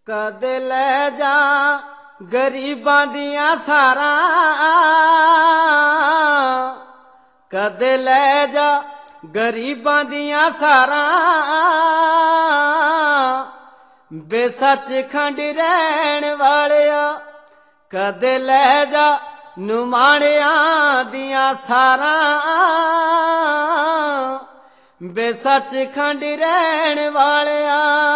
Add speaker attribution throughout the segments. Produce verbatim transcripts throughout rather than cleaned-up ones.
Speaker 1: कदे लै जा गरीबां दियां सारां, कदे लै जा गरीबां दियां सारां, बे सचखंड रहण वालिया कदे लै जा नुमाणियां दियां सारां, बे सचखंड रहण वालिया।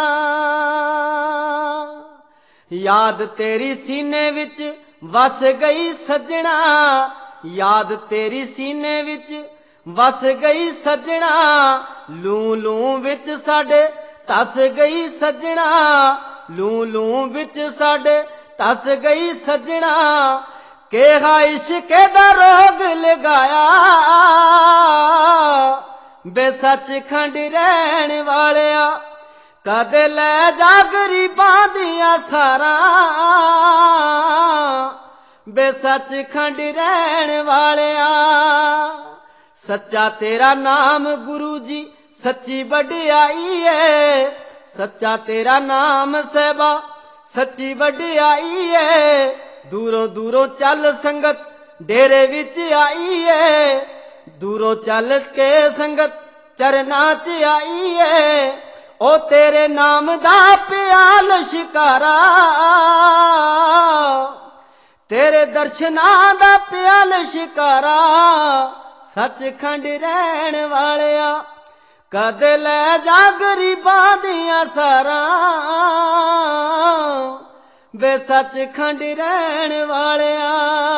Speaker 1: याद तेरी सीने विच वस गई सजना, याद तेरी सीने विच वस गई सजना, लू लू विच साडे तस गई सजना, लू लू विच साडे तस गई सजना। केहा इश्के दा रोग लगाया, बे सचखंड रहण वालिया कदे लै जा गरीबां दियां सारां, बे सचखंड रहण वालिया। सच्चा तेरा नाम गुरु जी सच्ची वडियाई है, सच्चा तेरा नाम सहबा सच्ची वडियाई है। दूरों दूरों चल संगत डेरे विच आई है, दूरों चल के संगत चरना च आई है। ओ तेरे नाम दा प्याल शिकारा, तेरे दर्शना दा प्याल शिकारा, सचखंड रहण वालिया कदे लै जा गरीबां दियां सारां, बे सचखंड रहण वालिया।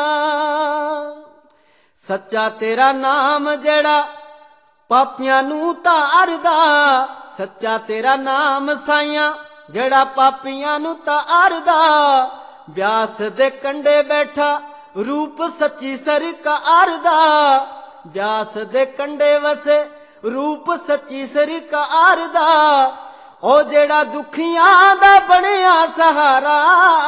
Speaker 1: सच्चा तेरा नाम जेड़ा पापियां नू तारदा, सच्चा तेरा नाम साइया जेड़ा पापियां नू तारदा। ब्यास दे कंडे बैठा रूप सच्ची सरकार दा, ब्यास दे कंडे वसे रूप सच्ची सरकार दा। ओ जेड़ा दुखियां दा बनिया सहारा,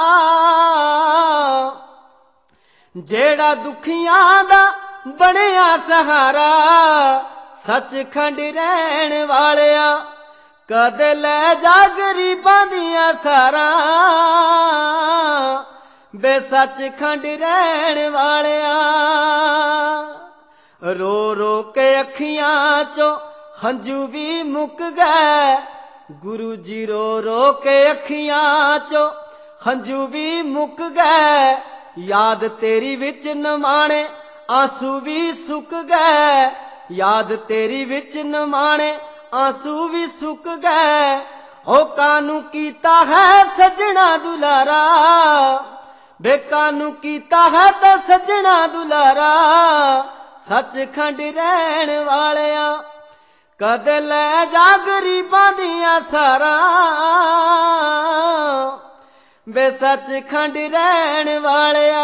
Speaker 1: जेड़ा दुखियां दा बनिया सहारा, सचखंड रहण वालिया कदे लै जा गरीबां दियां सारां, बे सचखंड रहण वालिया। रो रो के अखियां चो हंजू भी मुक गए, गुरु जी रो रो के अखियां चो हंजू भी मुक गए। याद तेरी विच नमाणे आंसू भी सुक गए, याद तेरी विच नमाणे आंसू भी सुक गए। ओ कानू कीता है सजना दुलारा, बे कानू कीता है तो सजना दुलारा, सचखंड रहण वालिया कदे लै जा गरीबां दियां सारां, बे सचखंड रहण वालिया।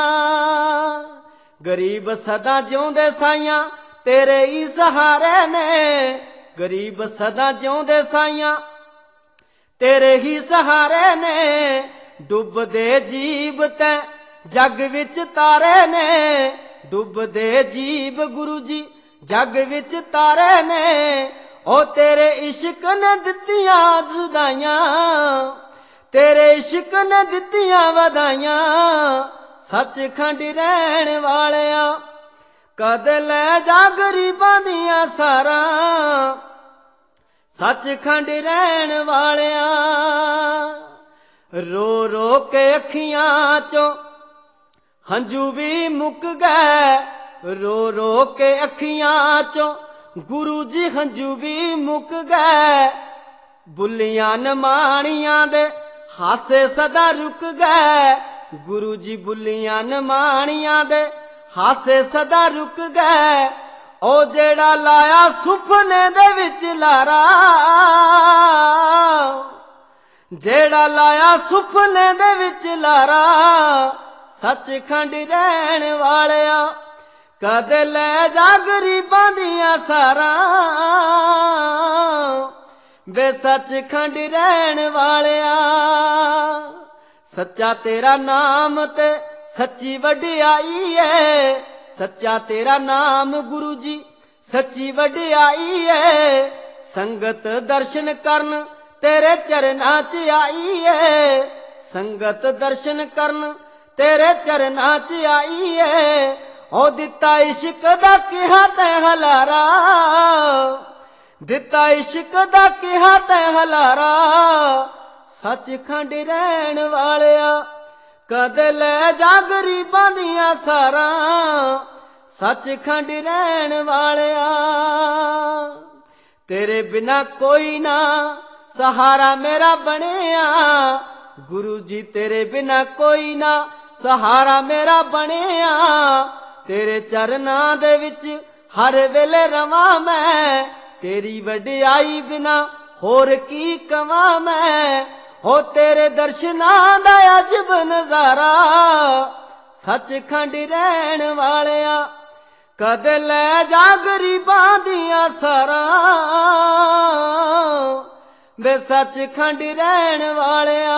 Speaker 1: गरीब सदा जिउंदे साइयां तेरे ही सहारे ने, गरीब सदा जिउंदे साइयां तेरे ही सहारे ने। डुबदे जीव तैं जग विच तारे ने, डुबदे जीव गुरु जी जग विच तारे ने। ओ तेरे इश्क ने दित्तियां जुदाइयां, तेरे इश्क ने दित्तियां वधाइयां, सचखंड रहण वालिया कदे लै जा गरीबां दियां सारां, सचखंड रहण वालिया। रो रो के अखियां चो हंजू भी मुक गए, रो रो के अखियां चो गुरु जी हंजू भी मुक गए। बुलियां नमाणियां दे हासे सदा रुक गए, गुरु जी बुलियां नमाणियां दे हासे सदा रुक गए। ओ जेड़ा लाया सुपने दे विच लारा, जेड़ा लाया सुपने दे विच लारा, सचखंड रहण वालिया कदे लै जा गरीबां दियां सारां, बे सचखंड रहण वालिया। सच्चा तेरा नाम ते सच्ची वडियाई है, सच्चा तेरा नाम गुरु जी सच्ची वडियाई है। संगत दर्शन करन तेरे चरना च आईए, संगत दर्शन करन तेरे चरना च आईए। ओ दिता इश्क दा किहा तै हलारा, दिता इश्क दा किहा तै हलारा। सचखंड रहन वालिया कदे लै जा गरीबां दियां सारा, सचखंड रहन वालिया। तेरे बिना कोई ना सहारा मेरा बनिया, गुरु जी तेरे बिना कोई ना सहारा मेरा बनिया। तेरे चरना दे विच हर वेले रवां मैं, तेरी वडियाई बिना होर की कवां मैं। हो तेरे दर्शनां दा अजब नजारा, सचखंड रहन वालिया कदे लै जा गरीबां दियां सारा, वे सचखंड रहन वालिया।